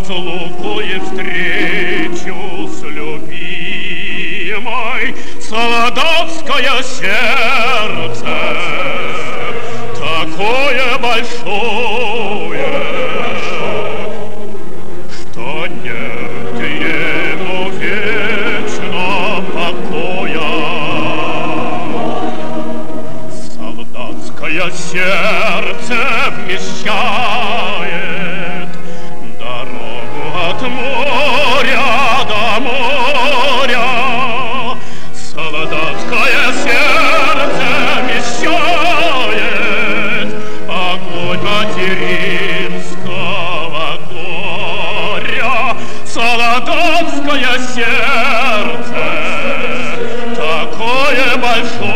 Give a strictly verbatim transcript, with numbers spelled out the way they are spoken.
разлуку и встречу с любимой. Солдатское сердце такое большое, что нет ему вечно покоя. Солдатское сердце вмещает дорогу от моря до моря. Солдатское сердце вмещает огонь материнского горя. Солдатское сердце такое большое,